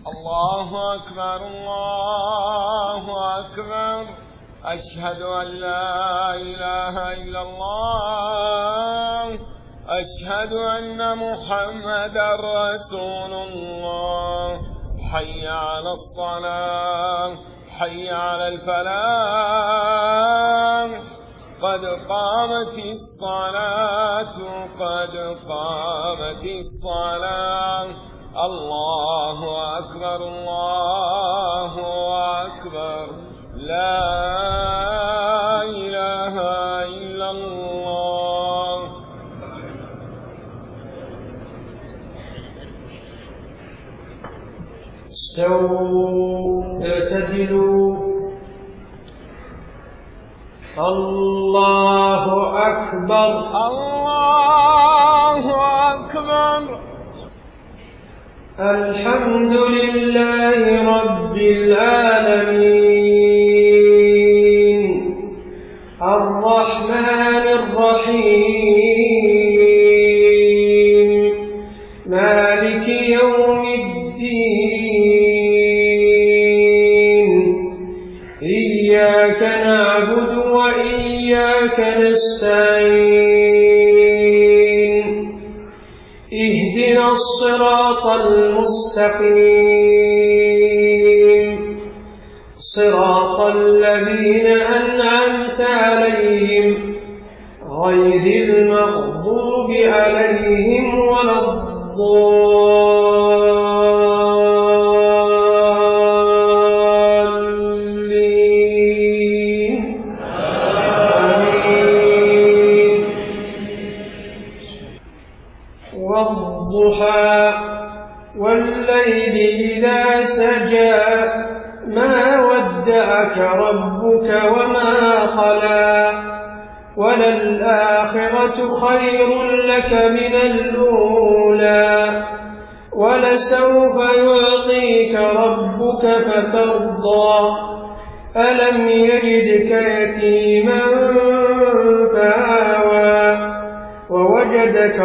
الله أكبر الله أكبر. أشهد أن لا إله إلا الله. أشهد أن محمدا رسول الله. حي على الصلاة حي على الفلاح. قد قامت الصلاة قد قامت الصلاة. الله أكبر الله أكبر. لا إله إلا الله. استووا اعتدلوا. الله أكبر الله أكبر. الحمد لله رب العالمين الرحمن الرحيم مالك يوم الدين. إياك نعبد وإياك نستعين. اهدنا الصراط المستقيم صراط الذين أنعمت عليهم غير المغضوب عليهم ولا الضالين. آمين. والضحى والليل إذا سجى ما ودعك ربك وما قلى وللآخرة خير لك من الأولى ولسوف يعطيك ربك فترضى. ألم يجدك يتيما فآوى ووجدك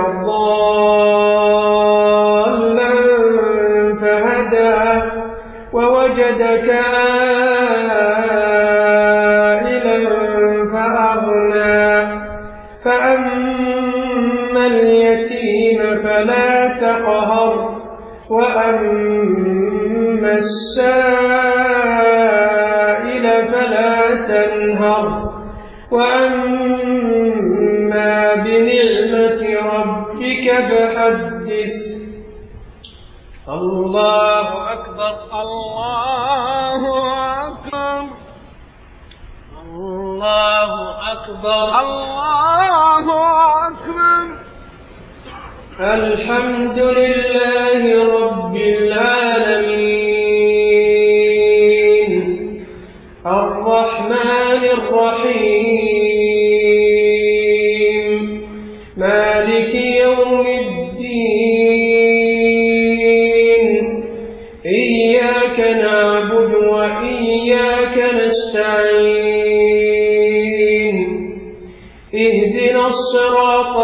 ضالا فهدى ووجدك عائلا فأغنى. فأما اليتيم فلا تقهر وأما السائل فلا تنهر وأما بنعمة ربك فحدث. الله أكبر الله أكبر الله أكبر الله أكبر. الحمد لله رب العالمين الرحمن الرحيم مالك يوم الدين. إياك نعبد وإياك نستعين. اهدنا الصراط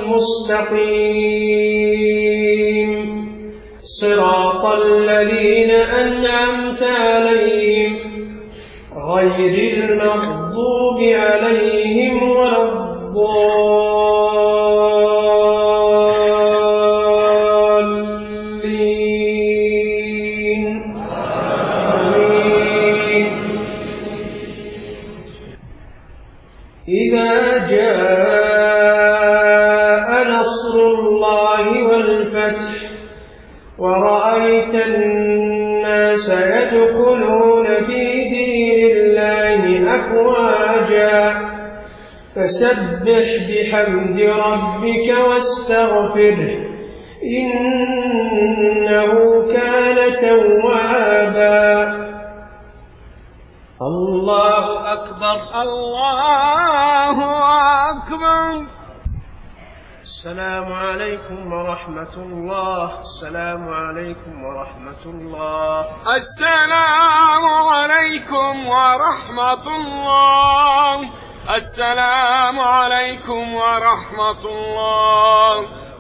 المستقيم صراط الذين أنعمت عليهم غير المغضوب عليهم ولا الضالين. آمين. إذا جاء نصر الله والفتح ورأيت الناس يدخلون في دين الله أفواجا فسبح بحمد ربك واستغفره إنه كان توابا. الله أكبر الله أكبر. السلام عليكم ورحمة الله. السلام عليكم ورحمة الله. السلام عليكم ورحمة الله. السلام عليكم ورحمة الله.